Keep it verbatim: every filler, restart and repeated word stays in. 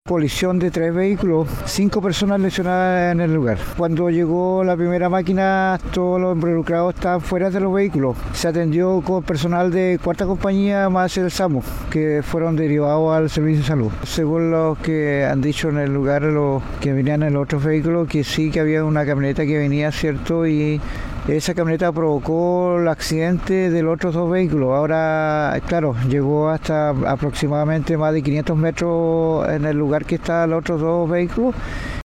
colisión de tres vehículos, cinco personas lesionadas en el lugar. Cuando llegó la primera máquina, todos los involucrados estaban fuera de los vehículos. Se atendió con personal de cuarta compañía más el SAMU, que fueron derivados al servicio de salud. Según los que han dicho en el lugar, los que venían en los otros vehículos, que sí que había una camioneta que venía, cierto, y esa camioneta provocó el accidente de los otros dos vehículos. Ahora, claro, llegó hasta aproximadamente más de quinientos metros en el lugar que están los otros dos vehículos